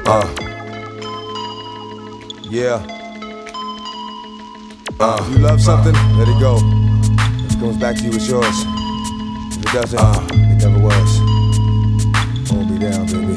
Yeah. If you love something, let it go. If it comes back to you, it's yours. If it doesn't, it never was. Hold me down, baby.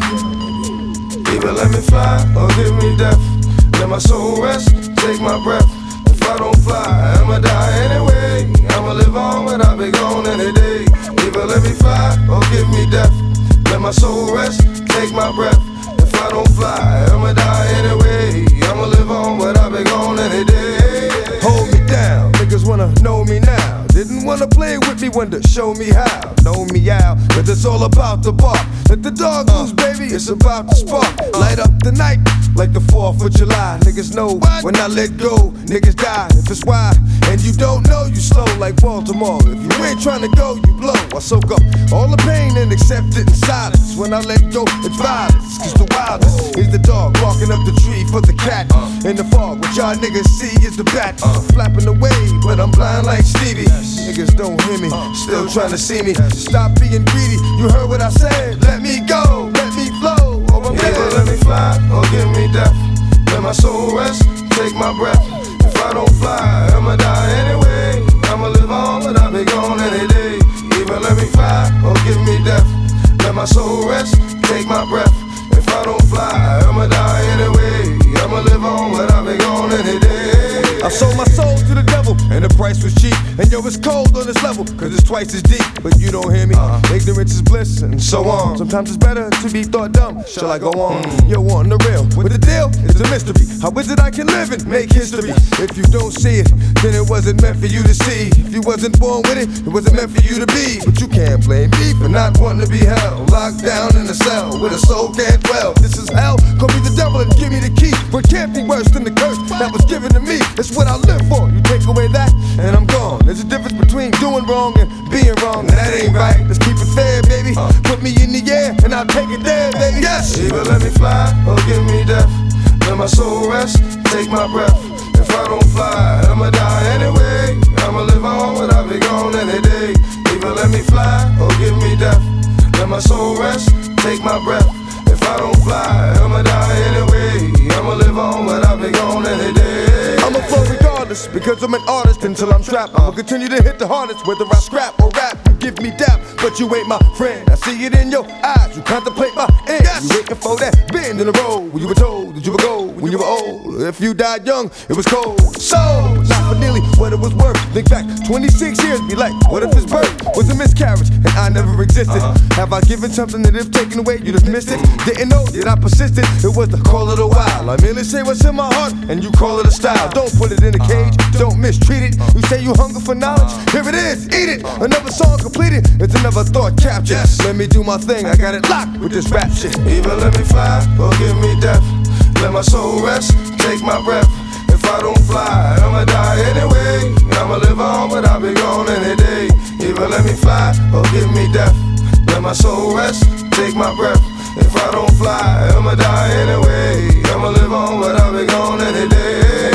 Either let me fly or give me death. Let my soul rest, take my breath. If I don't fly, I'ma die anyway. I'ma live on, but I'll be gone any day. Either let me fly or give me death. Let my soul rest, take my breath. If I don't fly, I'ma die anyway. I'ma live on, but I'll be gone any day. Hold me down, niggas wanna know me now. Didn't wanna play with me, wanted to show me how. Know me out, cause it's all about the bark. Let the dog loose, baby, it's about to spark. Light up the night like the 4th of July. Niggas know when I let go, niggas die. If it's why, and you don't know, you slow like Baltimore. If you ain't trying to go, you blow. I soak up all the pain and accept it in silence. When I let go, it's violence. Cause the wildest is the dog barking up the tree for the cat. In the fog, what y'all niggas see is the bat flapping away, but I'm blind like Stevie. Niggas don't hear me, still trying to see me. Stop being greedy, you heard what I said. Let me go, let me flow. Either let me fly or give me death. Let my soul rest, take my breath. If I don't fly, I'ma die anyway. I'ma live on, but I'll be gone any day. Either let me fly or give me death. Let my soul rest, take my breath. If I don't fly, I'ma die anyway. I'ma live on, but I'll be gone any day. I sold my soul to the devil, and the price was cheap. And yo, it's cold on this level, cause it's twice as deep. But you don't hear me, ignorance is bliss, and so on. Sometimes it's better to be thought dumb. Shall I go on? Yo, on the real, with the deal is a mystery. How is it I can live and make history? If you don't see it, then it wasn't meant for you to see. If you wasn't born with it, it wasn't meant for you to be. But you can't blame me for not wanting to be held. Locked down in a cell, where the soul can't dwell. This is hell, call me the devil and give me the key. For it can't be worse than the curse that was given to me. It's what I live for. You take away that, and I'm gone. There's a difference between doing wrong and being wrong. That ain't right. Let's keep it fair, baby. Put me in the air, and I'll take it there, baby. Yes. Either let me fly or give me death. Let my soul rest, take my breath. If I don't fly, I'ma die anyway. I'ma live on, but I'll be gone any day. Either let me fly or give me death. Let my soul rest, take my breath. If I don't fly, I'ma die anyway. I'ma live on, but I'll be gone any day. I'ma flow regardless, because I'm an artist until I'm strapped. I'ma continue to hit the hardest, whether I scrap or rap. You give me dap, but you ain't my friend. I see it in your eyes, you contemplate my end. You waiting for that bend in the road when you were told that you would go when you were old. If you died young, it was cold. So, not for nearly what it was worth. Think back 26 years, be like, what if his birth was a miscarriage and I never existed? Have I given something that if taken away, you'd have missed it? Didn't know that I persisted, it was the call of the wild. I merely say what's in my heart, and you call it a style. Don't put it in a cage, don't mistreat it. You say you hunger for knowledge, here it is, eat it. Another song completed, it's another thought captured. Let me do my thing, I got it locked with this rap shit. Either let me fly or give me death. Let my soul rest, take my breath. If I don't fly, I'ma die anyway. I'ma live on, but I'll be gone any day. Either let me fly or give me death. Let my soul rest, take my breath. If I don't fly, I'ma die anyway. I'ma live on, but I'll be gone any day.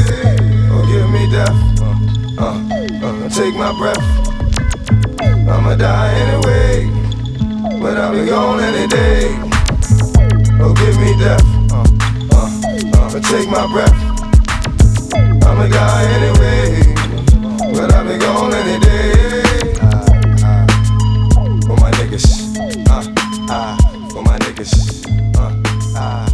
Or give me death, take my breath. I'ma die anyway, but I'll be gone any day. Or give me death, take my breath. I'ma die anyway, but I'll be gone any day. For my niggas, for my niggas,